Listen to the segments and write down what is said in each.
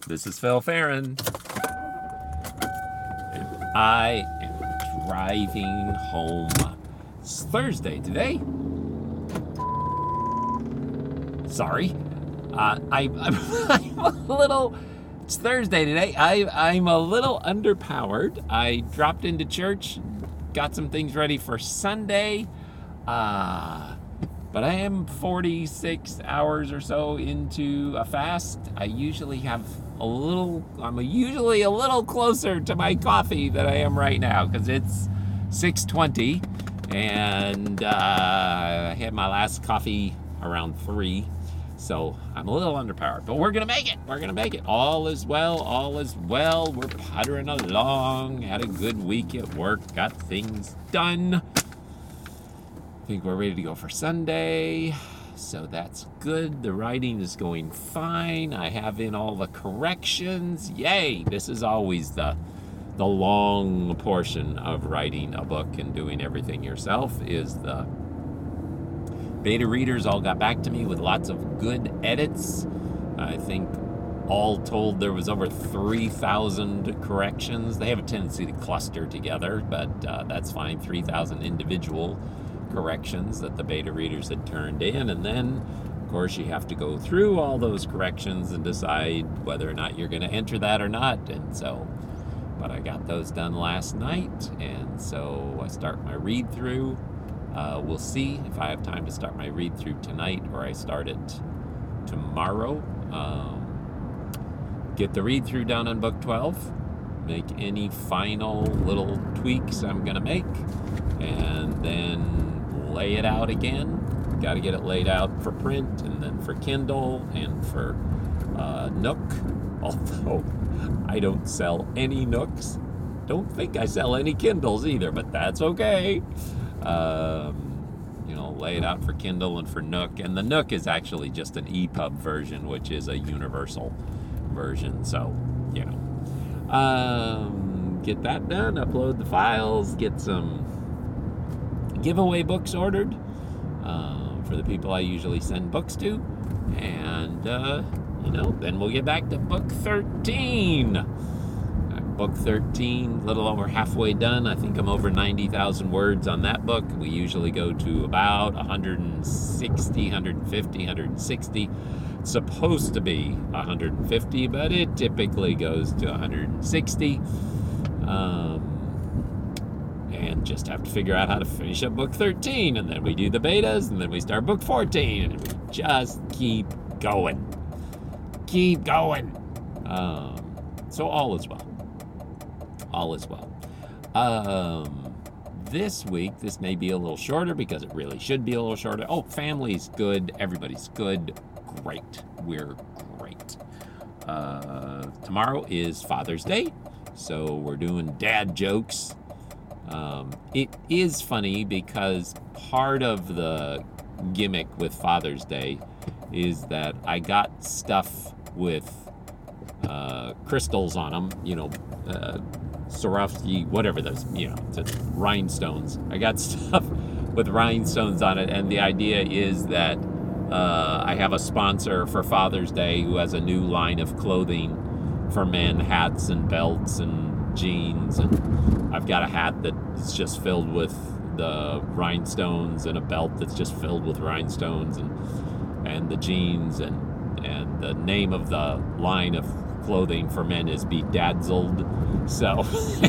This is Phil Farron. And I am driving home. It's Thursday today. Sorry. I'm a little... It's Thursday today. I'm a little underpowered. I dropped into church, got some things ready for Sunday. But I am 46 hours or so into a fast. I'm usually a little closer to my coffee than I am right now because it's 6:20 and I had my last coffee around 3. So I'm a little underpowered, but we're going to make it. We're going to make it. All is well. All is well. We're puttering along. Had a good week at work. Got things done. I think we're ready to go for Sunday. So that's good. The writing is going fine. I have in all the corrections. Yay! This is always the long portion of writing a book and doing everything yourself is the beta readers all got back to me with lots of good edits. I think all told there was over 3,000 corrections. They have a tendency to cluster together, but that's fine. 3,000 individual corrections that the beta readers had turned in. And then, of course, you have to go through all those corrections and decide whether or not you're going to enter that or not. And so, but I got those done last night. And so I start my read through. We'll see if I have time to start my read-through tonight or I start it tomorrow. Get the read-through done on book 12. Make any final little tweaks I'm going to make. And then lay it out again. Got to get it laid out for print and then for Kindle and for Nook. Although I don't sell any Nooks. Don't think I sell any Kindles either, but that's okay. Lay it out for Kindle and for Nook. And the Nook is actually just an EPUB version, which is a universal version. So, get that done, upload the files, get some giveaway books ordered for the people I usually send books to. And, then we'll get back to book 13. Book 13, a little over halfway done. I think I'm over 90,000 words on that book. We usually go to about 160, 150, 160. It's supposed to be 150, but it typically goes to 160. And just have to figure out how to finish up book 13. And then we do the betas, and then we start book 14. And we just keep going. Keep going. So all is well. All is well. This week, this may be a little shorter because it really should be a little shorter. Oh, family's good. Everybody's good. Great. We're great. Tomorrow is Father's Day, so we're doing dad jokes. It is funny because part of the gimmick with Father's Day is that I got stuff with crystals on them, Swarovski, whatever those, it's rhinestones. I got stuff with rhinestones on it, and the idea is that I have a sponsor for Father's Day who has a new line of clothing for men, hats and belts and jeans, and I've got a hat that's just filled with the rhinestones and a belt that's just filled with rhinestones and the jeans and the name of the line of clothing for men is Bedazzled. So,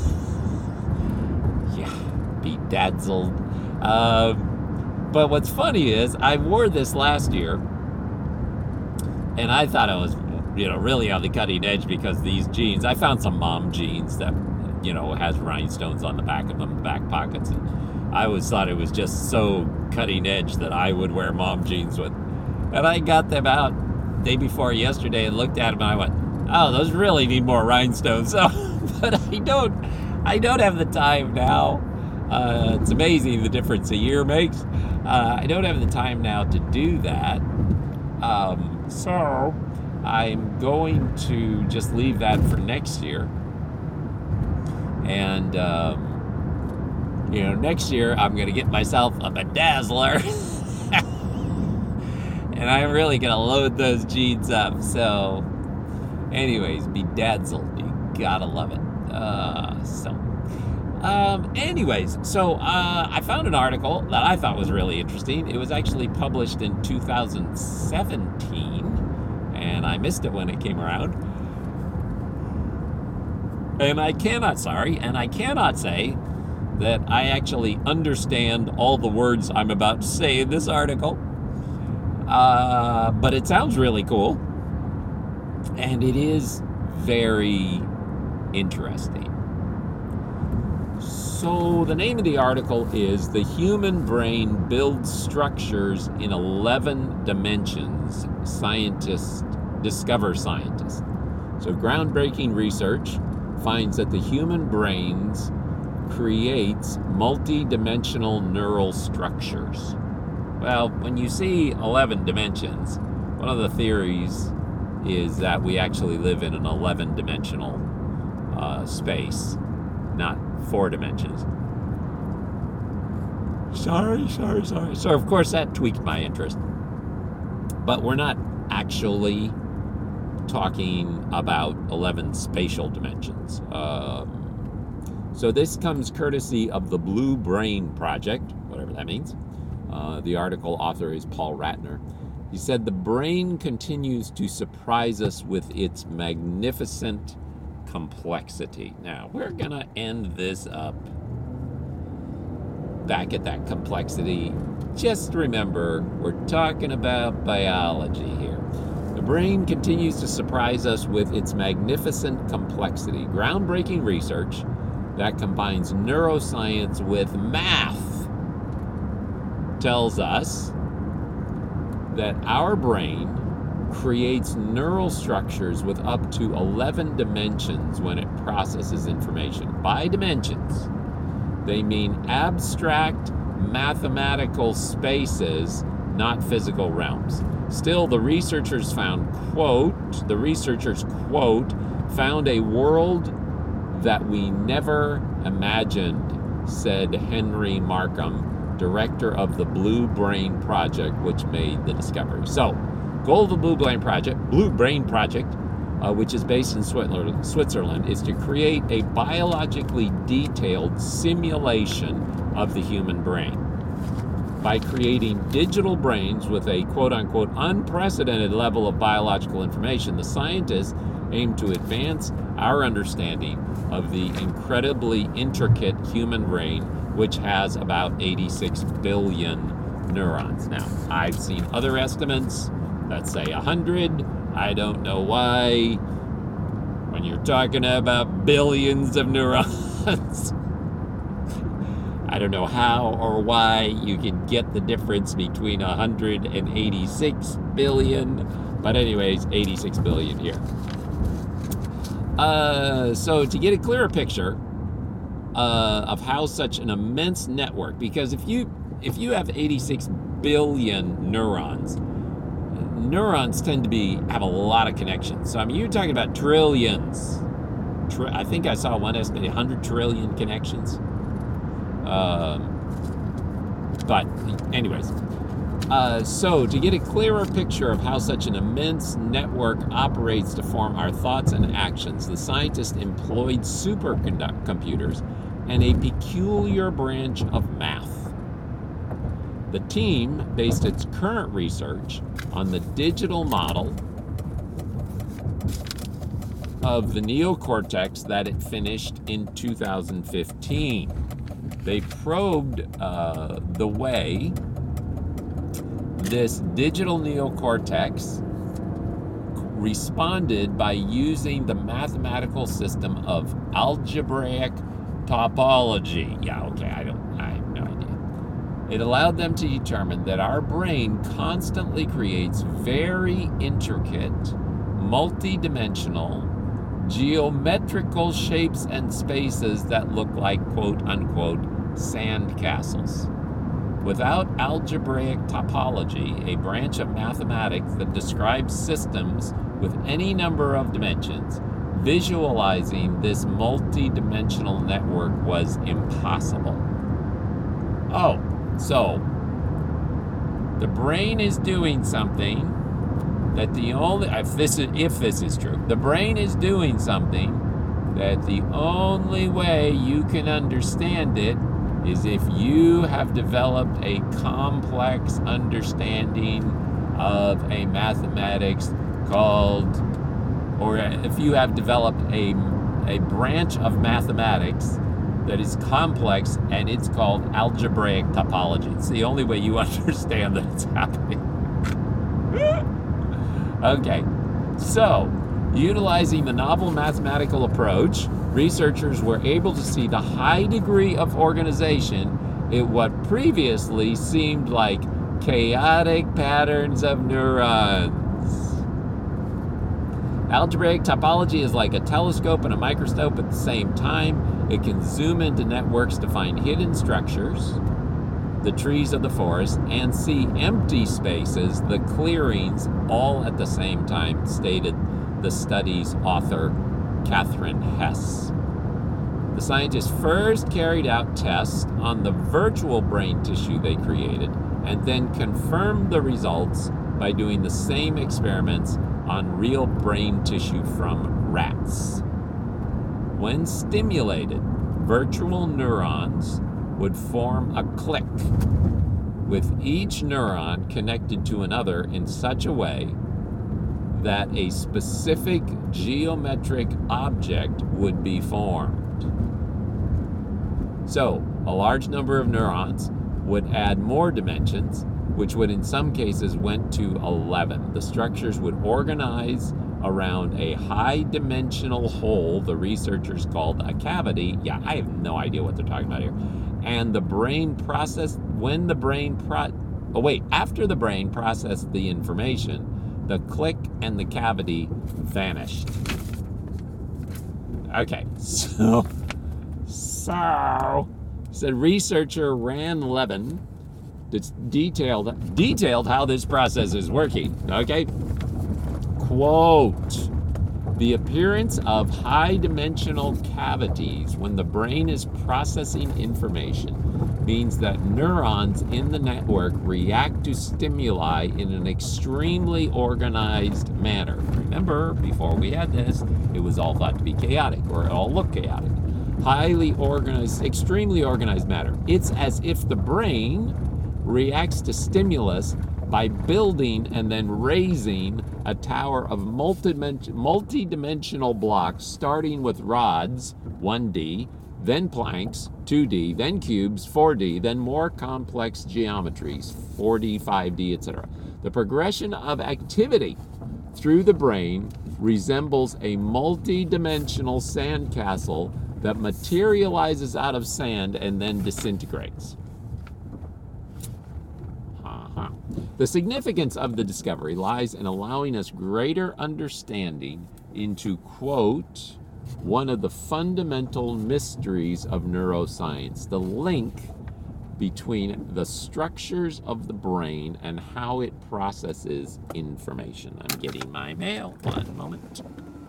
yeah, Bedazzled. But what's funny is I wore this last year, and I thought I was, really on the cutting edge because these jeans. I found some mom jeans that, has rhinestones on the back of them, the back pockets, and I always thought it was just so cutting edge that I would wear mom jeans with. And I got them out day before yesterday and looked at them, and I went, oh, those really need more rhinestones. So, but I don't have the time now. It's amazing the difference a year makes. I don't have the time now to do that. So I'm going to just leave that for next year. And, next year I'm going to get myself a bedazzler. And I'm really going to load those jeans up. So Anyways, bedazzled. You gotta love it. Anyways, so I found an article that I thought was really interesting. It was actually published in 2017, and I missed it when it came around. And I cannot say that I actually understand all the words I'm about to say in this article. But it sounds really cool. And it is very interesting. So the name of the article is "The Human Brain Builds Structures in 11 Dimensions. Scientists discover scientists." So groundbreaking research finds that the human brains creates multi-dimensional neural structures. Well, when you see 11 dimensions, one of the theories is that we actually live in an 11-dimensional space, not 4 dimensions. Sorry. So, of course, that tweaked my interest. But we're not actually talking about 11 spatial dimensions. So this comes courtesy of the Blue Brain Project, whatever that means. The article author is Paul Ratner. He said, "The brain continues to surprise us with its magnificent complexity." Now, we're going to end this up back at that complexity. Just remember, we're talking about biology here. The brain continues to surprise us with its magnificent complexity. Groundbreaking research that combines neuroscience with math tells us that our brain creates neural structures with up to 11 dimensions when it processes information. By dimensions, they mean abstract mathematical spaces, not physical realms. Still, the researchers found, quote, found a world that we never imagined, said Henry Markham, director of the Blue Brain Project, which made the discovery. So, goal of the Blue Brain Project, which is based in Switzerland, is to create a biologically detailed simulation of the human brain. By creating digital brains with a quote-unquote unprecedented level of biological information, the scientists aim to advance our understanding of the incredibly intricate human brain, which has about 86 billion neurons. Now, I've seen other estimates that say 100. I don't know why. When you're talking about billions of neurons, I don't know how or why you can get the difference between 100 and 86 billion. But anyways, 86 billion here. So to get a clearer picture of how such an immense network, because if you have 86 billion neurons tend to have a lot of connections. So I mean, you're talking about trillions. I think I saw one estimate 100 trillion connections. But anyways, so to get a clearer picture of how such an immense network operates to form our thoughts and actions, the scientists employed supercomputers and a peculiar branch of math. The team based its current research on the digital model of the neocortex that it finished in 2015. They probed the way this digital neocortex responded by using the mathematical system of algebraic topology. Yeah, okay, I have no idea. It allowed them to determine that our brain constantly creates very intricate, multi-dimensional, geometrical shapes and spaces that look like quote-unquote sandcastles. Without algebraic topology, a branch of mathematics that describes systems with any number of dimensions, visualizing this multi-dimensional network was impossible. So the brain is doing something that the only, if this is true, the brain is doing something, that the only way you can understand it is if you have developed a complex understanding of a mathematics called, or if you have developed a branch of mathematics that is complex, and it's called algebraic topology. It's the only way you understand that it's happening. Okay, so utilizing the novel mathematical approach, researchers were able to see the high degree of organization in what previously seemed like chaotic patterns of neurons. Algebraic topology is like a telescope and a microscope at the same time. It can zoom into networks to find hidden structures, the trees of the forest, and see empty spaces, the clearings, all at the same time, stated the study's author, Catherine Hess. The scientists first carried out tests on the virtual brain tissue they created, and then confirmed the results by doing the same experiments on real brain tissue from rats. When stimulated, virtual neurons would form a click, with each neuron connected to another in such a way that a specific geometric object would be formed. So, a large number of neurons would add more dimensions, which would in some cases went to 11. The structures would organize around a high-dimensional whole the researchers called a cavity. Yeah, I have no idea what they're talking about here. And the brain processed, after the brain processed the information, the click and the cavity vanished. Okay, so said researcher Ran Levin detailed how this process is working. Okay, quote, the appearance of high-dimensional cavities when the brain is processing information means that neurons in the network react to stimuli in an extremely organized manner. Remember, before we had this, it was all thought to be chaotic, or it all looked chaotic. Highly organized, extremely organized matter. It's as if the brain reacts to stimulus by building and then raising a tower of multi-dimensional blocks, starting with rods, 1D, then planks, 2D, then cubes, 4D, then more complex geometries, 4D, 5D, etc. The progression of activity through the brain resembles a multi-dimensional sandcastle that materializes out of sand and then disintegrates. The significance of the discovery lies in allowing us greater understanding into, quote, one of the fundamental mysteries of neuroscience, the link between the structures of the brain and how it processes information. I'm getting my mail. One moment.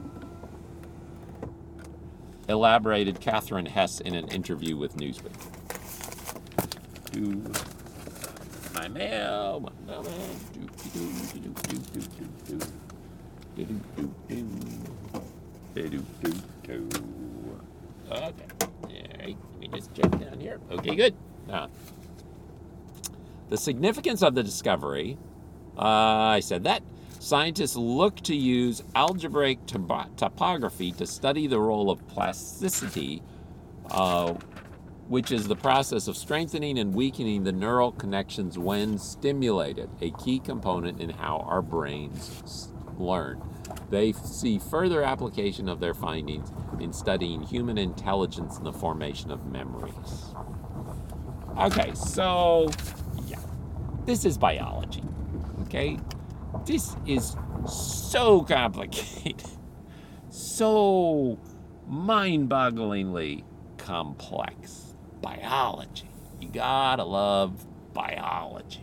Elaborated Catherine Hess in an interview with Newsweek. My mail. One moment. Okay. All right. Let me just check down here. Okay, good. The significance of the discovery, I said that. Scientists look to use algebraic topography to study the role of plasticity, which is the process of strengthening and weakening the neural connections when stimulated, a key component in how our brains learn. They see further application of their findings in studying human intelligence and the formation of memories. Okay, so, yeah, this is biology, okay? This is so complicated, so mind-bogglingly complex. Biology. You gotta love biology.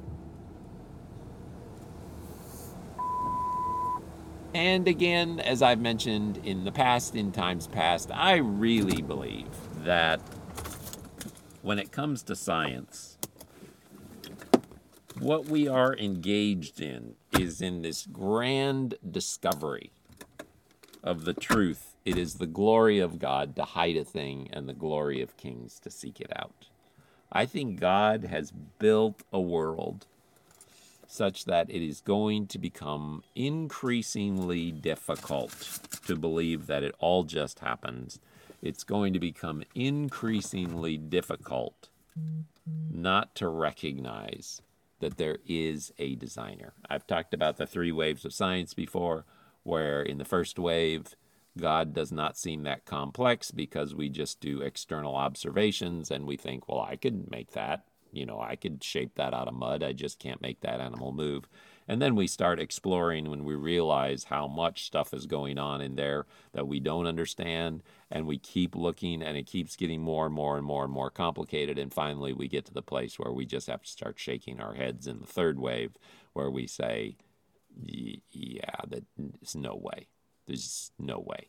And again, as I've mentioned in the past, in times past, I really believe that when it comes to science, What we are engaged in is in this grand discovery of the truth. It is the glory of God to hide a thing and the glory of kings to seek it out. I think God has built a world such that it is going to become increasingly difficult to believe that it all just happens. It's going to become increasingly difficult not to recognize that there is a designer. I've talked about the 3 waves of science before, where in the first wave, God does not seem that complex because we just do external observations and we think, well, I could make that. I could shape that out of mud. I just can't make that animal move. And then we start exploring when we realize how much stuff is going on in there that we don't understand. And we keep looking and it keeps getting more and more and more and more complicated. And finally, we get to the place where we just have to start shaking our heads in the 3rd wave, where we say, yeah, there's no way. There's no way.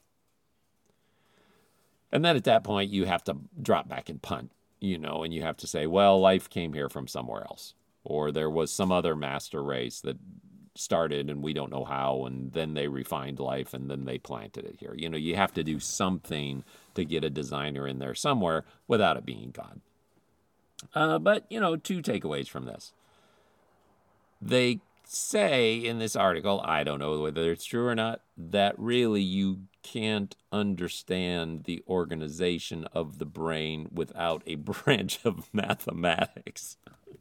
And then at that point, you have to drop back and punt, and you have to say, well, life came here from somewhere else. Or there was some other master race that started and we don't know how, and then they refined life and then they planted it here. You have to do something to get a designer in there somewhere without it being God. But 2 takeaways from this. They say in this article, I don't know whether it's true or not, that really you can't understand the organization of the brain without a branch of mathematics.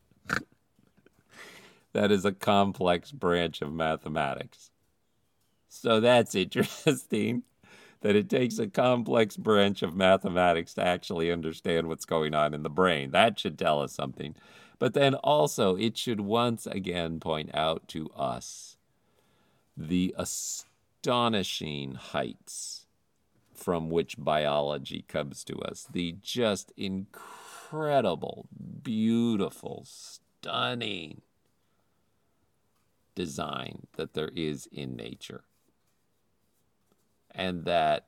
That is a complex branch of mathematics. So that's interesting, that it takes a complex branch of mathematics to actually understand what's going on in the brain. That should tell us something. But then also, it should once again point out to us the astonishing heights from which biology comes to us. The just incredible, beautiful, stunning design that there is in nature. And that,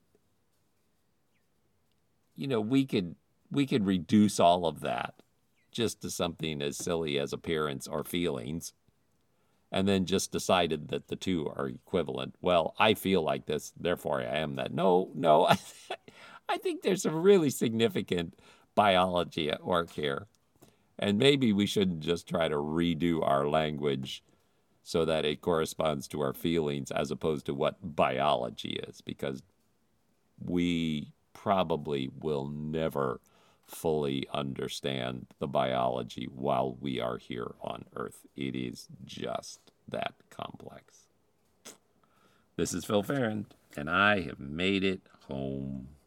we could reduce all of that just to something as silly as appearance or feelings, and then just decided that the 2 are equivalent. Well, I feel like this, therefore I am that. No, I think there's some really significant biology at work here. And maybe we shouldn't just try to redo our language so that it corresponds to our feelings as opposed to what biology is, because we probably will never fully understand the biology while we are here on Earth. It is just that complex. This is Phil Farron, and I have made it home.